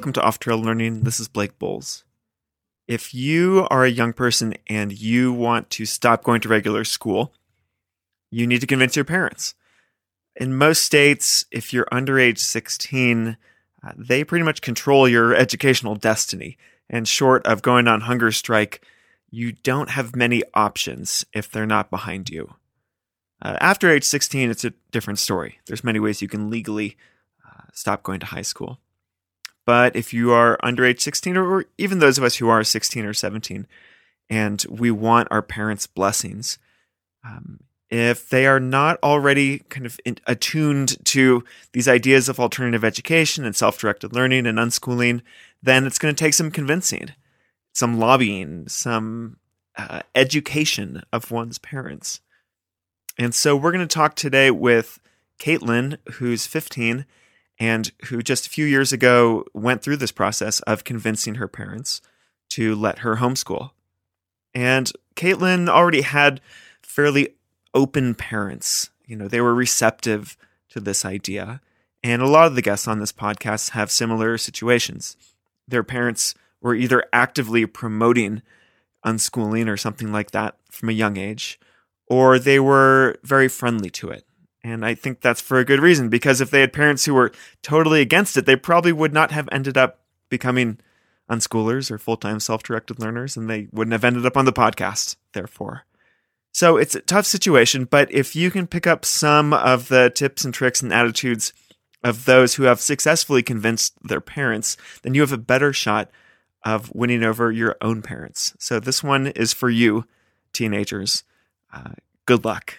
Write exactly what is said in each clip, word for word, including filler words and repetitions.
welcome to Off Trail Learning. This is Blake Bowles. If you are a young person and you want to stop going to regular school, you need to convince your parents. In most states, if you're under age sixteen, uh, they pretty much control your educational destiny. And short of going on hunger strike, you don't have many options if they're not behind you. Uh, after age sixteen, it's a different story. There's many ways you can legally uh, stop going to high school. But if you are under age sixteen, or even those of us who are sixteen or seventeen, and we want our parents' blessings, um, if they are not already kind of in, attuned to these ideas of alternative education and self-directed learning and unschooling, then it's going to take some convincing, some lobbying, some uh, education of one's parents. And so we're going to talk today with Caitlin, who's fifteen, and who just a few years ago went through this process of convincing her parents to let her homeschool. And Caitlin already had fairly open parents. You know, they were receptive to this idea. And a lot of the guests on this podcast have similar situations. Their parents were either actively promoting unschooling or something like that from a young age, or they were very friendly to it. And I think that's for a good reason, because if they had parents who were totally against it, they probably would not have ended up becoming unschoolers or full-time self-directed learners, and they wouldn't have ended up on the podcast, therefore. So it's a tough situation, but if you can pick up some of the tips and tricks and attitudes of those who have successfully convinced their parents, then you have a better shot of winning over your own parents. So this one is for you, teenagers. Uh, good luck.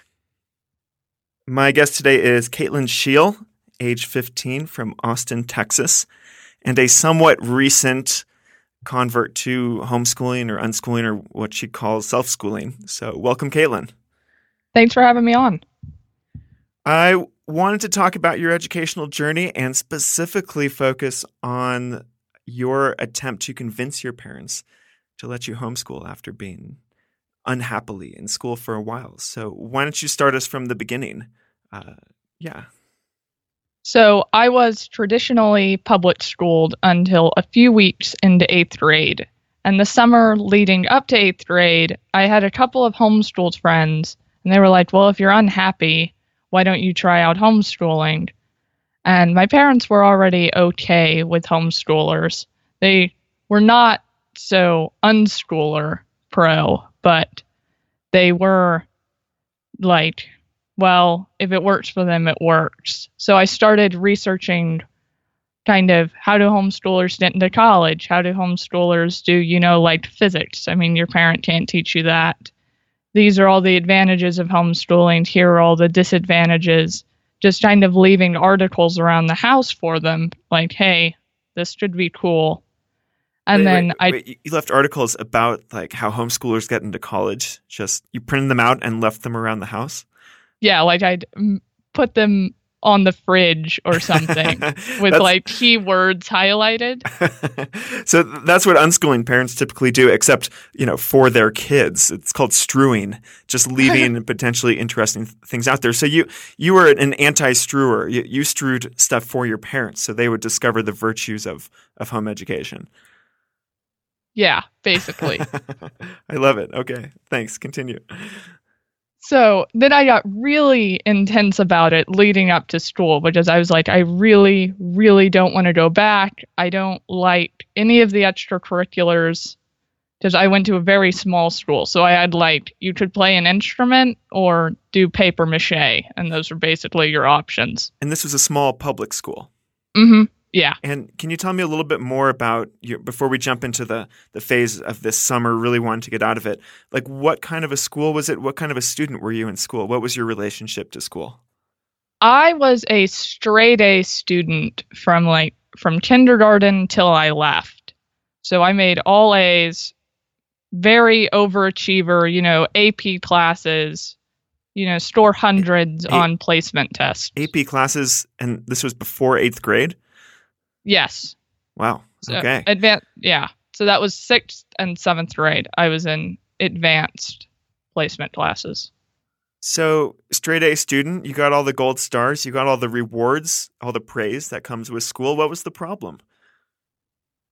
My guest today is Caitlin Scheel, age fifteen, from Austin, Texas, and a somewhat recent convert to homeschooling or unschooling, or what she calls self-schooling. So welcome, Caitlin. Thanks for having me on. I wanted to talk about your educational journey and specifically focus on your attempt to convince your parents to let you homeschool after being unhappily in school for a while. So why don't you start us from the beginning? Uh, yeah. So I was traditionally public schooled until a few weeks into eighth grade. And the summer leading up to eighth grade, I had a couple of homeschooled friends, and they were like, well, if you're unhappy, why don't you try out homeschooling? And my parents were already okay with homeschoolers. They were not so unschooler pro, but they were like, well, if it works for them, it works. So I started researching kind of how do homeschoolers get into college? How do homeschoolers do, you know, like physics? I mean, your parent can't teach you that. These are all the advantages of homeschooling. Here are all the disadvantages. Just kind of leaving articles around the house for them, like, hey, this should be cool. And wait, then wait, I wait, you left articles about like how homeschoolers get into college. Just you printed them out and left them around the house. Yeah, like I'd put them on the fridge or something with like keywords highlighted. So that's what unschooling parents typically do, except, you know, for their kids. It's called strewing, just leaving potentially interesting things out there. So you you were an anti-strewer. You, you strewed stuff for your parents so they would discover the virtues of, of home education. Yeah, basically. I love it. Okay, thanks. Continue. So then I got really intense about it leading up to school, because I was like, I really, really don't want to go back. I don't like any of the extracurriculars, because I went to a very small school. So I had like, you could play an instrument or do paper mache, and those were basically your options. And this was a small public school. Mm-hmm. Yeah. And can you tell me a little bit more about your, before we jump into the, the phase of this summer, really wanting to get out of it, like what kind of a school was it? What kind of a student were you in school? What was your relationship to school? I was a straight A student from like from kindergarten till I left. So I made all A's, very overachiever, you know, A P classes, you know, score hundreds a- on placement tests. A P classes, and this was before eighth grade? Yes. Wow. So okay. Advanced, yeah. So that was sixth and seventh grade. I was in advanced placement classes. So straight A student, you got all the gold stars, you got all the rewards, all the praise that comes with school. What was the problem?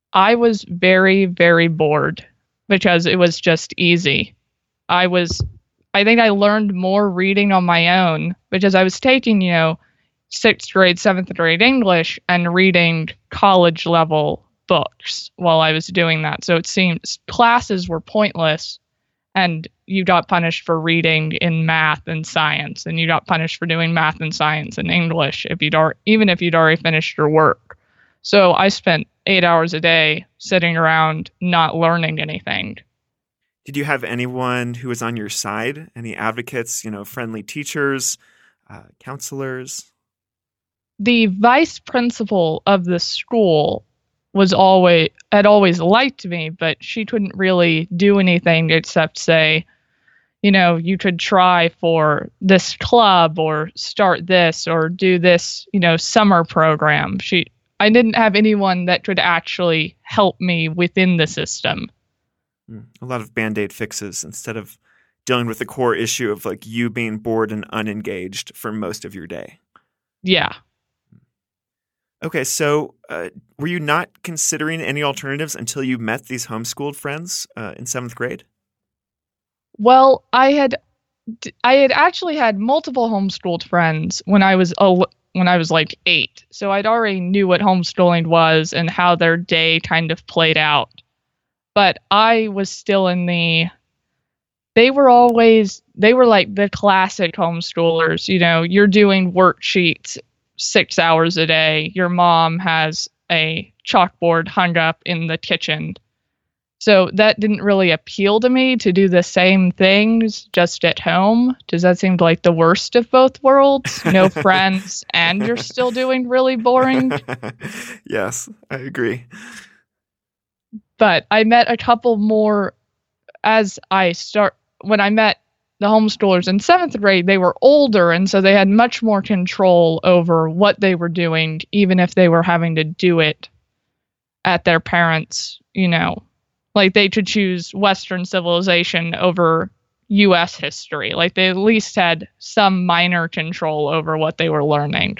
I was very, very bored because it was just easy. I was, I think I learned more reading on my own because I was taking, you know, sixth grade, seventh grade English and reading college level books while I was doing that. So it seems classes were pointless and you got punished for reading in math and science, and you got punished for doing math and science and English if you'd ar- even if you'd already finished your work. So I spent eight hours a day sitting around not learning anything. Did you have anyone who was on your side? Any advocates, you know, friendly teachers, uh, counselors? The vice principal of the school was always had always liked me, but she couldn't really do anything except say, you know, you could try for this club or start this or do this, you know, summer program. She I didn't have anyone that could actually help me within the system. A lot of Band-Aid fixes instead of dealing with the core issue of like you being bored and unengaged for most of your day. Yeah. Okay, so uh, were you not considering any alternatives until you met these homeschooled friends uh, in seventh grade? Well, I had I had actually had multiple homeschooled friends when I was a, when I was like eight. So I'd already knew what homeschooling was and how their day kind of played out. But I was still in the they were always they were like the classic homeschoolers, you know, you're doing worksheets six hours a day. Your mom has a chalkboard hung up in the kitchen. So that didn't really appeal to me to do the same things just at home. Does that seem like the worst of both worlds? No friends and you're still doing really boring? Yes, I agree. But I met a couple more as I start when I met the homeschoolers in seventh grade. They were older, and so they had much more control over what they were doing, even if they were having to do it at their parents', you know, like they could choose Western civilization over U S history. Like they at least had some minor control over what they were learning.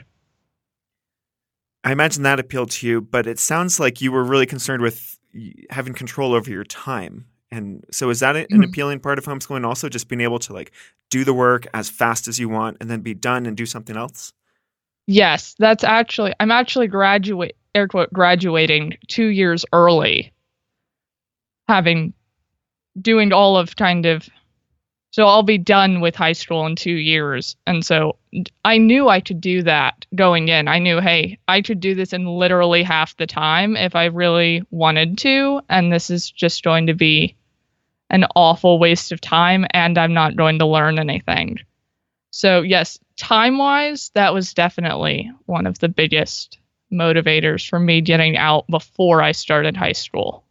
I imagine that appealed to you, but it sounds like you were really concerned with having control over your time. And so is that an mm-hmm. appealing part of homeschooling also, just being able to like do the work as fast as you want and then be done and do something else? Yes, that's actually, I'm actually graduate, air quote, graduating two years early, having, doing all of kind of, so I'll be done with high school in two years. And so I knew I could do that going in. I knew, hey, I could do this in literally half the time if I really wanted to. And this is just going to be an awful waste of time, and I'm not going to learn anything. So yes, time-wise, that was definitely one of the biggest motivators for me getting out before I started high school.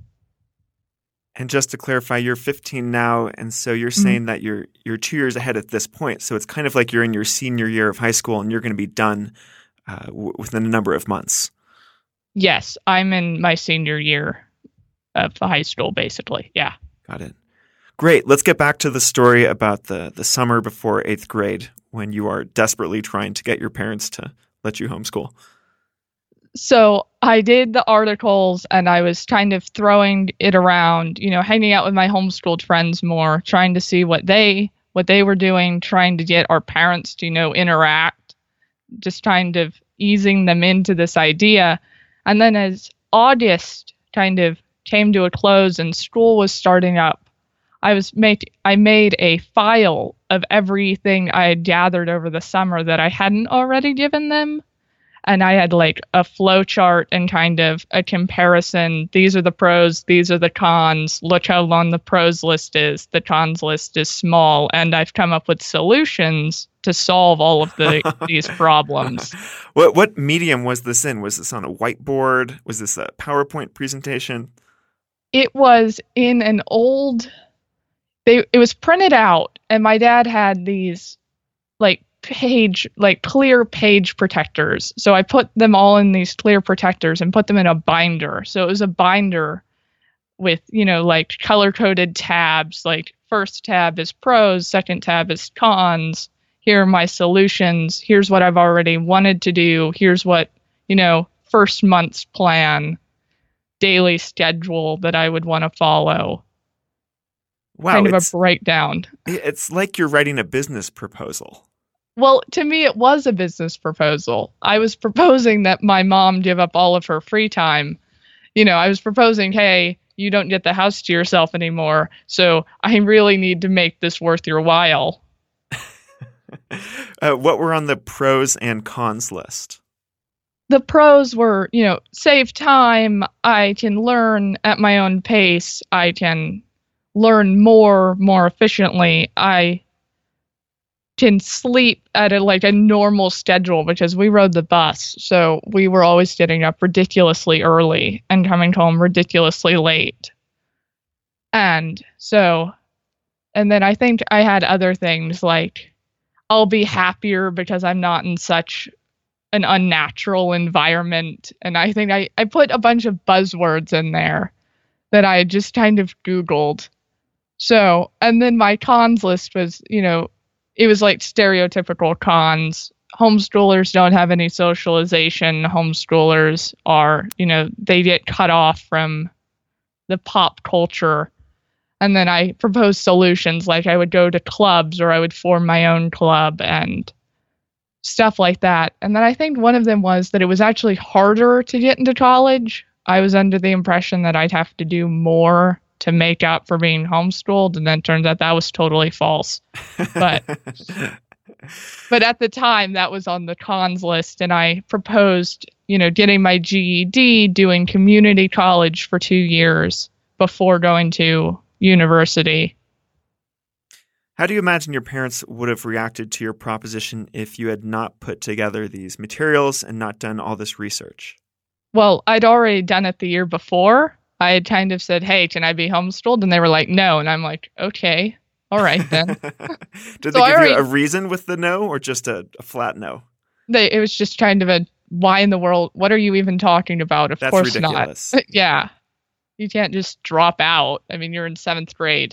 And just to clarify, you're fifteen now, and so you're saying mm-hmm. that you're you're two years ahead at this point. So it's kind of like you're in your senior year of high school, and you're going to be done uh, w- within a number of months. Yes, I'm in my senior year of high school, basically. Yeah. Got it. Great. Let's get back to the story about the, the summer before eighth grade when you are desperately trying to get your parents to let you homeschool. So I did the articles and I was kind of throwing it around, you know, hanging out with my homeschooled friends more, trying to see what they what they were doing, trying to get our parents to, you know, interact, just kind of easing them into this idea. And then as August kind of came to a close and school was starting up, I was make I made a file of everything I had gathered over the summer that I hadn't already given them. And I had like a flow chart and kind of a comparison. These are the pros, these are the cons. Look how long the pros list is. The cons list is small. And I've come up with solutions to solve all of the these problems. What what medium was this in? Was this on a whiteboard? Was this a PowerPoint presentation? It was in an old They, it was printed out, and my dad had these like page, like clear page protectors. So I put them all in these clear protectors and put them in a binder. So it was a binder with, you know, like color coded tabs, like first tab is pros, second tab is cons. Here are my solutions. Here's what I've already wanted to do. Here's what, you know, first month's plan. daily schedule that I would want to follow. Wow, kind of it's, a breakdown. It's like you're writing a business proposal. Well, to me, it was a business proposal. I was proposing that my mom give up all of her free time. You know, I was proposing, hey, you don't get the house to yourself anymore, so I really need to make this worth your while. uh, what were on the pros and cons list? The pros were, you know, save time. I can learn at my own pace. I can learn more, more efficiently. I can sleep at a like a normal schedule because we rode the bus. So we were always getting up ridiculously early and coming home ridiculously late. And so, and then I think I had other things like I'll be happier because I'm not in such an unnatural environment. And I think I, I put a bunch of buzzwords in there that I just kind of Googled. So, and then my cons list was, you know, it was like stereotypical cons. Homeschoolers don't have any socialization. Homeschoolers are, you know, they get cut off from the pop culture. And then I proposed solutions like I would go to clubs or I would form my own club and stuff like that. And then I think one of them was that it was actually harder to get into college. I was under the impression that I'd have to do more to make up for being homeschooled, and then it turns out that was totally false. But but at the time, that was on the cons list, and I proposed, you know, getting my G E D, doing community college for two years before going to university. How do you imagine your parents would have reacted to your proposition if you had not put together these materials and not done all this research? Well, I'd already done it the year before. I had kind of said, hey, can I be homeschooled? And they were like, no. And I'm like, okay, all right then. Did so they give already, you a reason with the no or just a, a flat no? They, it was just kind of a, why in the world? What are you even talking about? Of That's course ridiculous. not. Yeah. You can't just drop out. I mean, you're in seventh grade.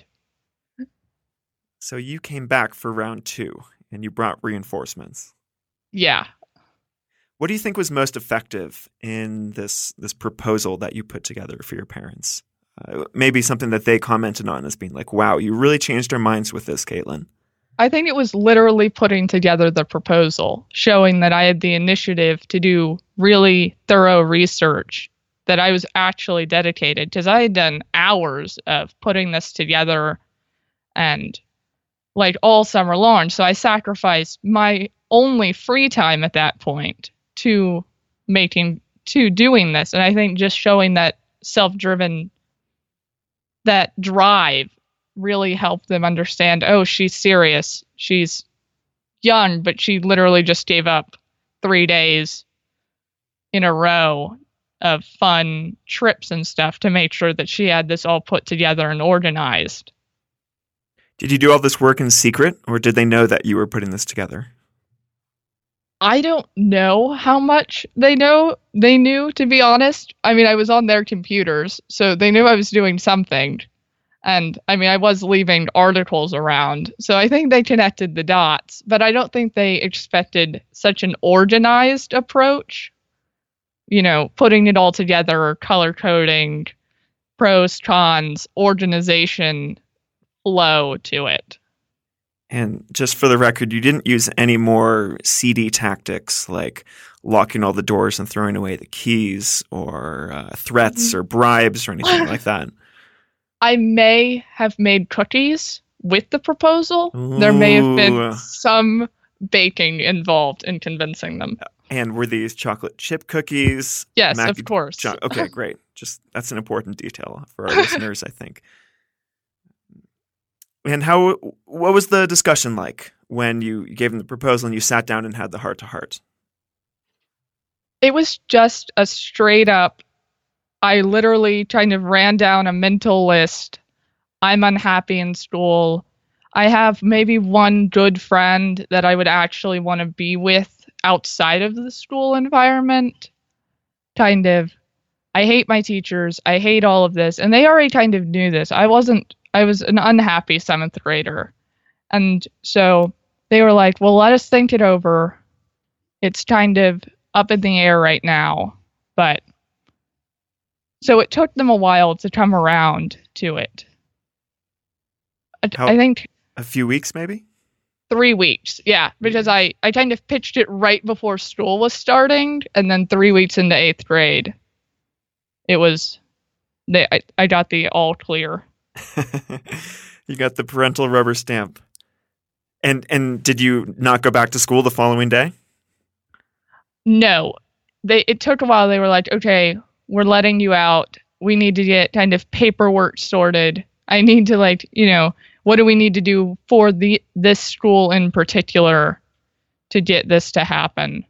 So you came back for round two and you brought reinforcements. Yeah. What do you think was most effective in this this proposal that you put together for your parents? Uh, maybe something that they commented on as being like, wow, you really changed our minds with this, Caitlin. I think it was literally putting together the proposal, showing that I had the initiative to do really thorough research, that I was actually dedicated, because I had done hours of putting this together and like all summer long. So I sacrificed my only free time at that point to making, to doing this. And I think just showing that self-driven, that drive really helped them understand, oh, she's serious. She's young, but she literally just gave up three days in a row of fun trips and stuff to make sure that she had this all put together and organized. Did you do all this work in secret, or did they know that you were putting this together? I don't know how much they know. They knew, to be honest. I mean, I was on their computers, so they knew I was doing something. And I mean, I was leaving articles around, so I think they connected the dots, but I don't think they expected such an organized approach. You know, putting it all together, color coding, pros, cons, organization, flow to it. And just for the record, you didn't use any more seedy tactics like locking all the doors and throwing away the keys, or uh, threats or bribes or anything like that. I may have made cookies with the proposal. Ooh. There may have been some baking involved in convincing them. And were these chocolate chip cookies? Yes, Mac- of course. Jo- okay, great. Just that's an important detail for our listeners, I think. And how? What was the discussion like when you gave them the proposal and you sat down and had the heart-to-heart? It was just a straight up, I literally kind of ran down a mental list. I'm unhappy in school. I have maybe one good friend that I would actually want to be with outside of the school environment. Kind of, I hate my teachers. I hate all of this. And they already kind of knew this. I wasn't, I was an unhappy seventh grader. And so they were like, well, let us think it over. It's kind of up in the air right now. But So it took them a while to come around to it. I, How, I think a few weeks, maybe? three weeks. Yeah, because I, I kind of pitched it right before school was starting, and then three weeks into eighth grade, it was, they I, I got the all clear. You got the parental rubber stamp. And and did you not go back to school the following day? No. They it took a while. They were like, okay, we're letting you out. We need to get kind of paperwork sorted. I need to, like, you know, what do we need to do for the this school in particular to get this to happen?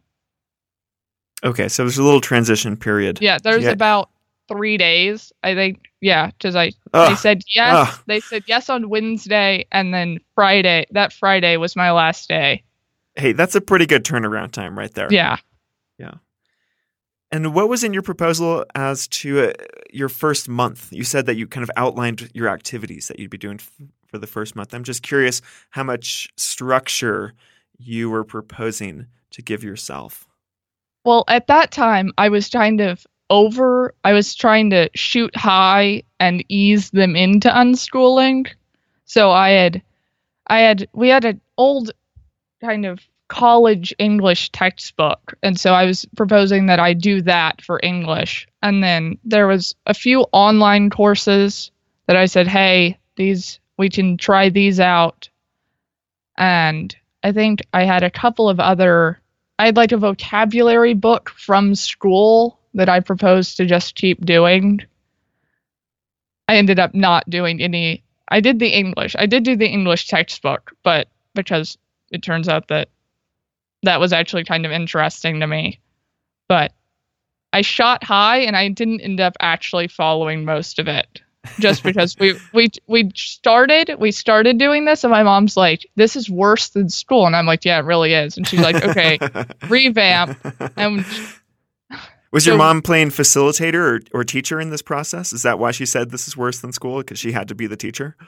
Okay, so there's a little transition period. Yeah, there's Yeah. about three days, I think. Yeah, because I Ugh. they said yes. Ugh. They said yes on Wednesday, and then Friday. That Friday was my last day. Hey, that's a pretty good turnaround time right there. Yeah. Yeah. And what was in your proposal as to uh, your first month? You said that you kind of outlined your activities that you'd be doing f- for the first month. I'm just curious how much structure you were proposing to give yourself. Well, at that time, I was kind of over, I was trying to shoot high and ease them into unschooling. So I had, I had, we had an old kind of college English textbook. And so I was proposing that I do that for English. And then there was a few online courses that I said, hey, these, we can try these out. And I think I had a couple of other, I had like a vocabulary book from school that I proposed to just keep doing. I ended up not doing any, I did the English. I did do the English textbook, but because it turns out that that was actually kind of interesting to me. But I shot high and I didn't end up actually following most of it. Just because we we we started we started doing this and my mom's like, this is worse than school. And I'm like, yeah, it really is. And she's like, okay, revamp. And Was so, your mom playing facilitator or, or teacher in this process? Is that why she said this is worse than school? Because she had to be the teacher?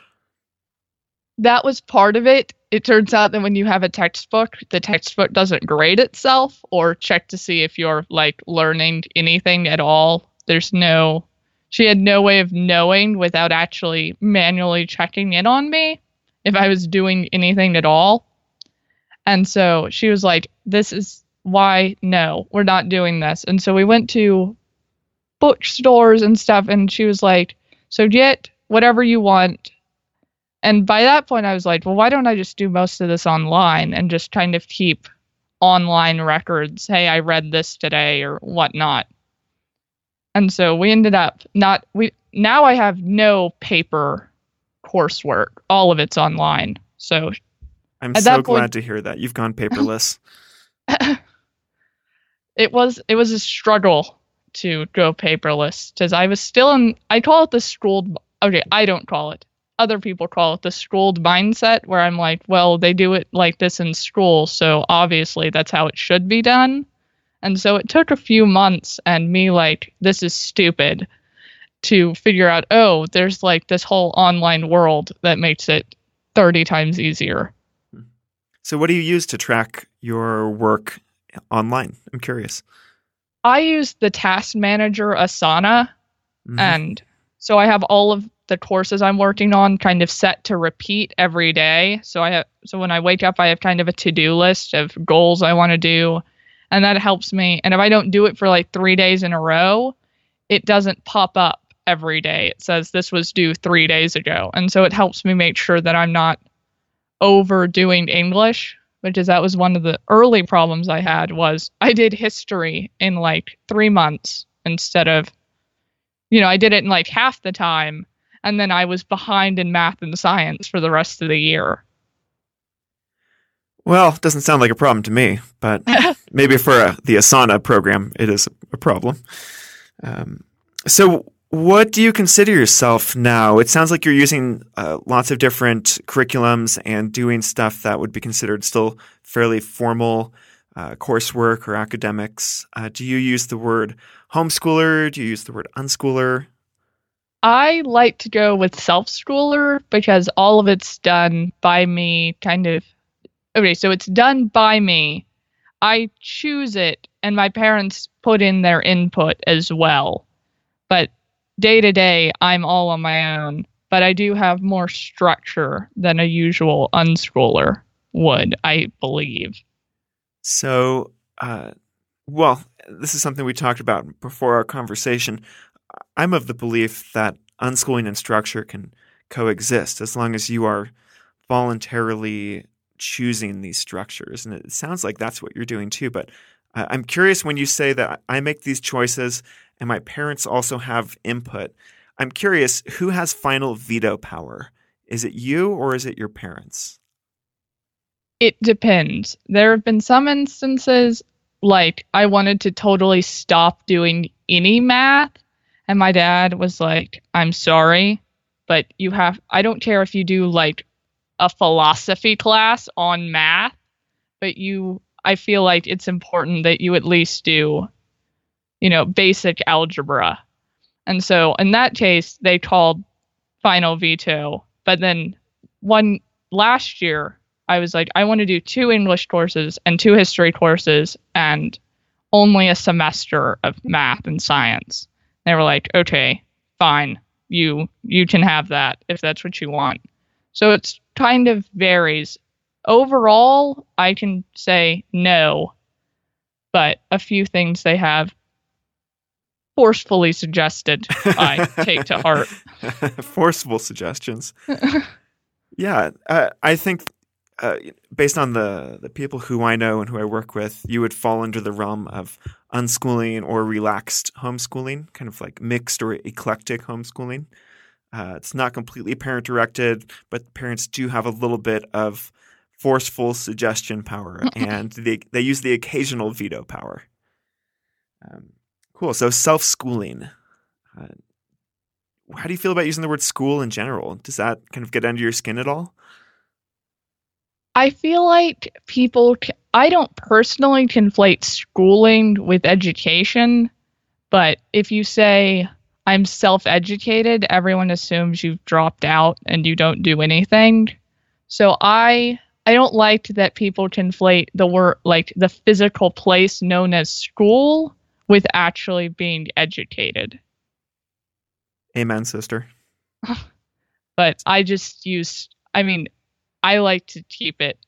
That was part of it. It turns out that when you have a textbook, the textbook doesn't grade itself or check to see if you're like learning anything at all. There's no, she had no way of knowing without actually manually checking in on me if I was doing anything at all. And so she was like, this is why, no, we're not doing this. And so we went to bookstores and stuff. And she was like, so get whatever you want. And by that point, I was like, well, why don't I just do most of this online and just kind of keep online records? Hey, I read this today or whatnot. And so we ended up not, we, now I have no paper coursework. All of it's online. So I'm at so that glad point, to hear that. You've gone paperless. it was, it was a struggle to go paperless because I was still in, I call it the schooled, okay, I don't call it. Other people call it the schooled mindset, where I'm like, well, they do it like this in school, so obviously that's how it should be done. And so it took a few months and me like, this is stupid, to figure out, oh, there's like this whole online world that makes it thirty times easier. So what do you use to track your work online? I'm curious. I use the task manager Asana, mm-hmm. and so I have all of the courses I'm working on kind of set to repeat every day. So I have, so when I wake up, I have kind of a to-do list of goals I want to do, and that helps me. And if I don't do it for like three days in a row, it doesn't pop up every day. It says this was due three days ago. And so it helps me make sure that I'm not overdoing English, because that was one of the early problems I had. Was I did history in like three months instead of, you know, I did it in like half the time. And then I was behind in math and science for the rest of the year. Well, it doesn't sound like a problem to me, but maybe for a, the Asana program, it is a problem. Um, so what do you consider yourself now? It sounds like you're using uh, lots of different curriculums and doing stuff that would be considered still fairly formal uh, coursework or academics. Uh, do you use the word homeschooler? Do you use the word unschooler? I like to go with self-schooler because all of it's done by me, kind of. Okay, so it's done by me. I choose it, and my parents put in their input as well. But day to day, I'm all on my own, but I do have more structure than a usual unschooler would, I believe. So, uh, well, this is something we talked about before our conversation. I'm of the belief that unschooling and structure can coexist as long as you are voluntarily choosing these structures. And it sounds like that's what you're doing too. But uh, I'm curious, when you say that I make these choices and my parents also have input, I'm curious, who has final veto power? Is it you or is it your parents? It depends. There have been some instances like I wanted to totally stop doing any math, and my dad was like, I'm sorry, but you have, I don't care if you do like a philosophy class on math, but you, I feel like it's important that you at least do, you know, basic algebra. And so in that case, they called final veto. But then one last year, I was like, I want to do two English courses and two history courses and only a semester of math and science. They were like, okay, fine. You you can have that if that's what you want. So it's kind of varies. Overall, I can say no, but a few things they have forcefully suggested I take to heart. Forceful suggestions. Yeah, uh, I think uh, based on the, the people who I know and who I work with, you would fall under the realm of unschooling or relaxed homeschooling, kind of like mixed or eclectic homeschooling. Uh, it's not completely parent-directed, but parents do have a little bit of forceful suggestion power, and they, they use the occasional veto power. Um, cool. So self-schooling. Uh, how do you feel about using the word school in general? Does that kind of get under your skin at all? I feel like people, I don't personally conflate schooling with education, but if you say I'm self-educated, everyone assumes you've dropped out and you don't do anything. So I I don't like that people conflate the word, like the physical place known as school, with actually being educated. Amen, sister. But I just use, I mean, I like to keep it,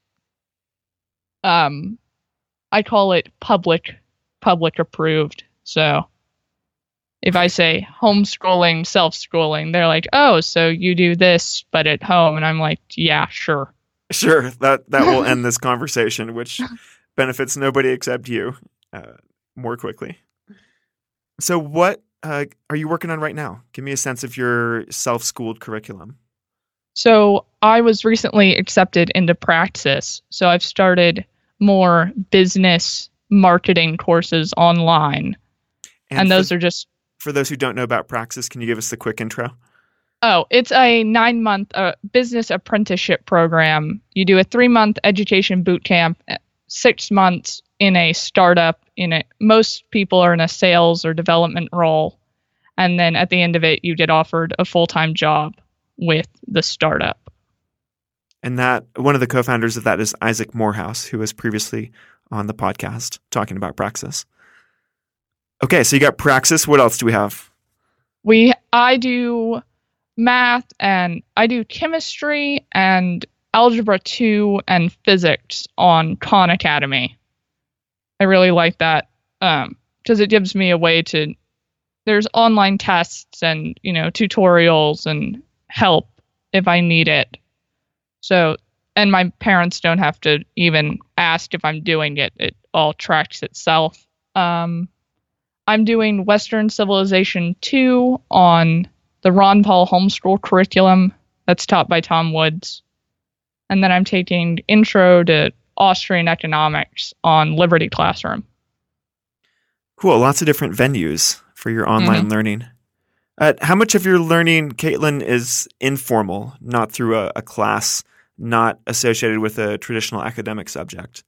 um, I call it public, public approved. So if I say homeschooling, self-schooling, they're like, oh, so you do this, but at home. And I'm like, yeah, sure. Sure. That, that will end this conversation, which benefits nobody except you uh, more quickly. So what uh, are you working on right now? Give me a sense of your self-schooled curriculum. So I was recently accepted into Praxis. So I've started more business marketing courses online. And, and those for, are just... For those who don't know about Praxis, can you give us the quick intro? Oh, it's a nine-month uh, business apprenticeship program. You do a three-month education boot camp, six months in a startup. In a, most people are in a sales or development role. And then at the end of it, you get offered a full-time job with the startup. And that one of the co-founders of that is Isaac Morehouse, who was previously on the podcast talking about Praxis. Okay, so you got Praxis. What else do we have? We I do math and I do chemistry and algebra two and physics on Khan Academy. I really like that um, because it gives me a way to. There's online tests and you know tutorials and help if I need it. So, and my parents don't have to even ask if I'm doing it. It all tracks itself. Um, I'm doing Western Civilization two on the Ron Paul homeschool curriculum that's taught by Tom Woods. And then I'm taking Intro to Austrian Economics on Liberty Classroom. Cool. Lots of different venues for your online mm-hmm. learning. Uh, how much of your learning, Caitlin, is informal, not through a, a class, not associated with a traditional academic subject?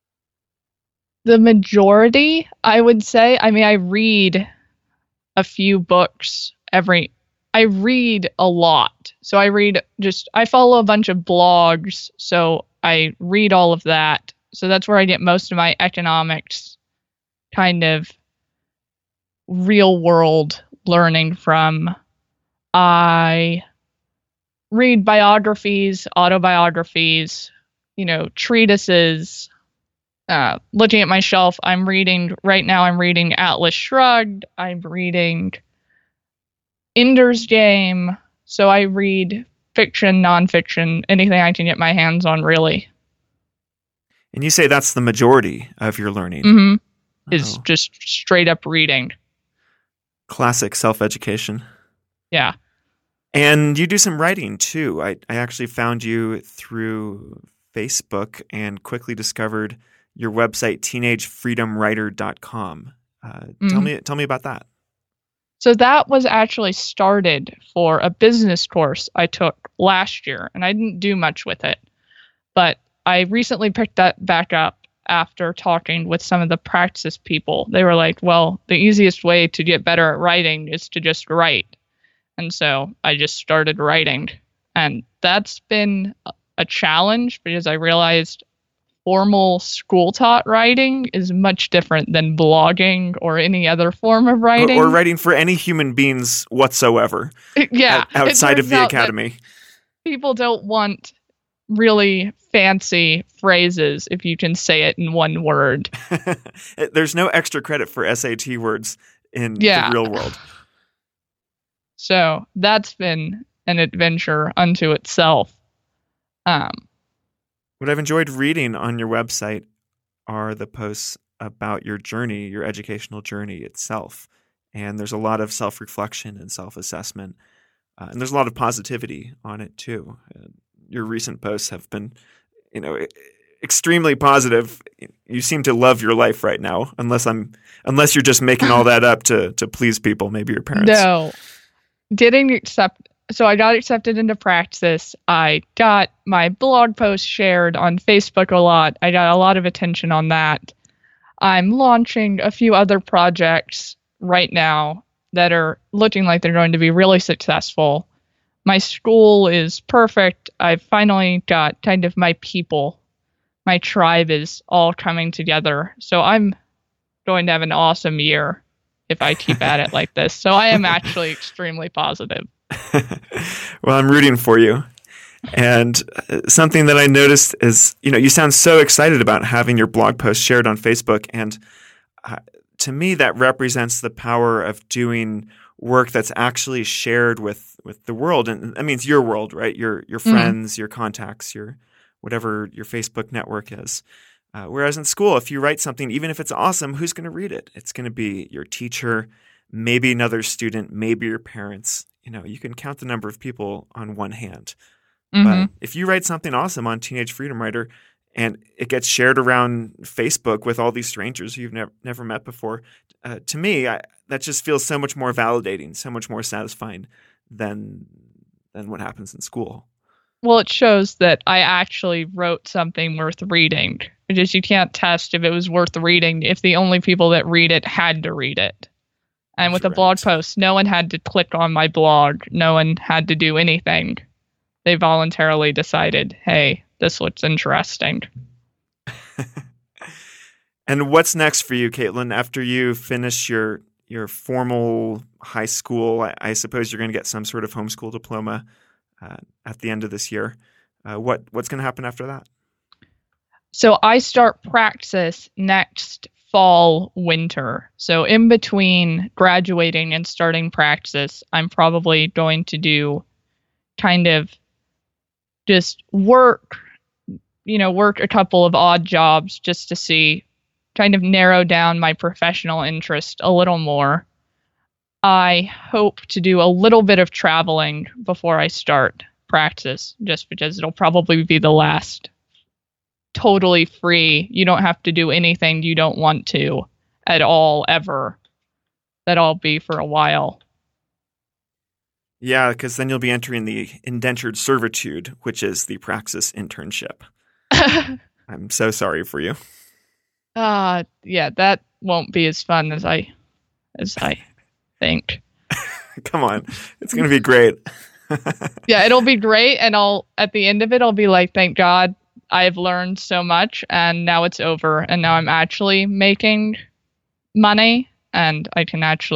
The majority, I would say. I mean, I read a few books every, I read a lot. So I read just, I follow a bunch of blogs. So I read all of that. So that's where I get most of my economics kind of real world learning from. I read biographies, autobiographies, you know, treatises. Uh, looking at my shelf, I'm reading, right now I'm reading Atlas Shrugged. I'm reading Ender's Game. So I read fiction, nonfiction, anything I can get my hands on, really. And you say that's the majority of your learning. Mm-hmm. Oh. Is just straight up reading. Classic self-education. Yeah. And you do some writing too. I, I actually found you through Facebook and quickly discovered your website, teenage freedom writer dot com. Uh, mm-hmm. Tell me, tell me about that. So that was actually started for a business course I took last year, and I didn't do much with it. But I recently picked that back up after talking with some of the Praxis people. They were like, well, the easiest way to get better at writing is to just write. And so I just started writing. And that's been a challenge because I realized formal school-taught writing is much different than blogging or any other form of writing. Or, or writing for any human beings whatsoever. Yeah. Outside of the academy. People don't want really fancy phrases if you can say it in one word. There's no extra credit for S A T words in yeah. the real world. So that's been an adventure unto itself. Um, what I've enjoyed reading on your website are the posts about your journey, your educational journey itself. And there's a lot of self-reflection and self-assessment. Uh, and there's a lot of positivity on it too. Uh, your recent posts have been, you know, extremely positive. You seem to love your life right now, unless I'm, unless you're just making all that up to to please people, maybe your parents. No, didn't accept. So I got accepted into Praxis. I got my blog post shared on Facebook a lot. I got a lot of attention on that. I'm launching a few other projects right now that are looking like they're going to be really successful. My school is perfect. I've finally got kind of my people. My tribe is all coming together. So I'm going to have an awesome year if I keep at it like this. So I am actually extremely positive. Well, I'm rooting for you. And something that I noticed is, you know, you sound so excited about having your blog post shared on Facebook. And uh, to me, that represents the power of doing work that's actually shared with, with the world. And that means your world, right? Your your friends, mm. your contacts, your whatever your Facebook network is. Uh, whereas in school, if you write something, even if it's awesome, who's going to read it? It's going to be your teacher, maybe another student, maybe your parents. You know, you can count the number of people on one hand. Mm-hmm. But if you write something awesome on Teenage Freedom Writer and it gets shared around Facebook with all these strangers you've never never met before, uh, to me, I, that just feels so much more validating, so much more satisfying than than what happens in school. Well, it shows that I actually wrote something worth reading. Because you can't test if it was worth reading if the only people that read it had to read it. And with a blog post, no one had to click on my blog. No one had to do anything. They voluntarily decided, hey, this looks interesting. And what's next for you, Caitlin? After you finish your your formal high school, I, I suppose you're going to get some sort of homeschool diploma uh, at the end of this year. Uh, what what's going to happen after that? So I start Praxis next fall, winter. So in between graduating and starting Praxis, I'm probably going to do kind of just work, you know, work a couple of odd jobs just to see, kind of narrow down my professional interest a little more. I hope to do a little bit of traveling before I start Praxis, just because it'll probably be the last totally free. You don't have to do anything you don't want to at all, ever. That I'll be for a while. Yeah, because then you'll be entering the indentured servitude, which is the Praxis internship. I'm so sorry for you. Uh, yeah, that won't be as fun as I as I think. Come on. It's going to be great. Yeah, it'll be great. And I'll, at the end of it, I'll be like, thank God I've learned so much and now it's over. And now I'm actually making money and I can actually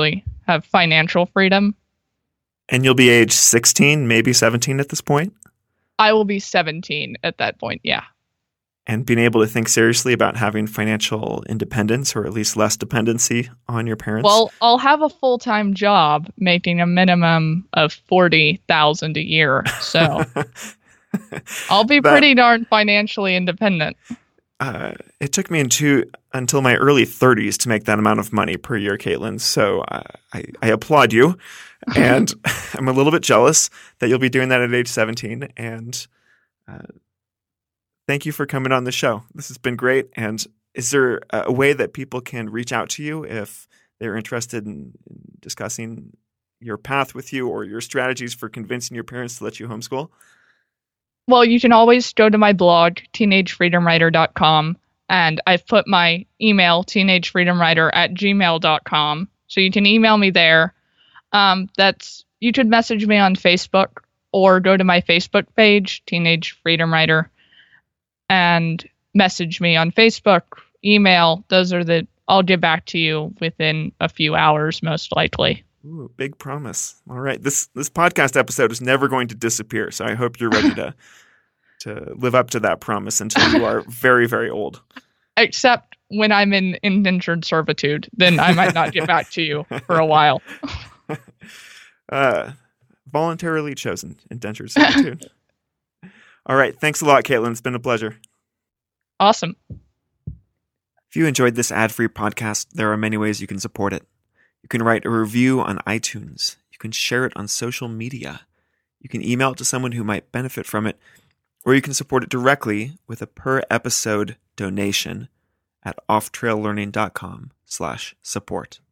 have financial freedom. And you'll be age sixteen, maybe seventeen at this point? I will be seventeen at that point, yeah. And being able to think seriously about having financial independence, or at least less dependency on your parents? Well, I'll have a full-time job making a minimum of forty thousand dollars a year, so I'll be that, pretty darn financially independent. Uh, it took me into until my early thirties to make that amount of money per year, Caitlin. So uh, I, I applaud you, and I'm a little bit jealous that you'll be doing that at age seventeen. And uh, thank you for coming on the show. This has been great. And is there a way that people can reach out to you if they're interested in discussing your path with you or your strategies for convincing your parents to let you homeschool? Well, you can always go to my blog, teenage freedom writer dot com, and I've put my email, teenage freedom writer at gmail dot com, so you can email me there. Um, that's you could message me on Facebook or go to my Facebook page, Teenage Freedom Writer, and message me on Facebook, email. Those are the, I'll get back to you within a few hours, most likely. Ooh, big promise. All right. This this podcast episode is never going to disappear, so I hope you're ready to to live up to that promise until you are very, very old. Except when I'm in indentured servitude, then I might not get back to you for a while. uh, voluntarily chosen indentured servitude. All right. Thanks a lot, Caitlin. It's been a pleasure. Awesome. If you enjoyed this ad-free podcast, there are many ways you can support it. You can write a review on iTunes. You can share it on social media. You can email it to someone who might benefit from it, or you can support it directly with a per-episode donation at offtraillearning dot com slash support.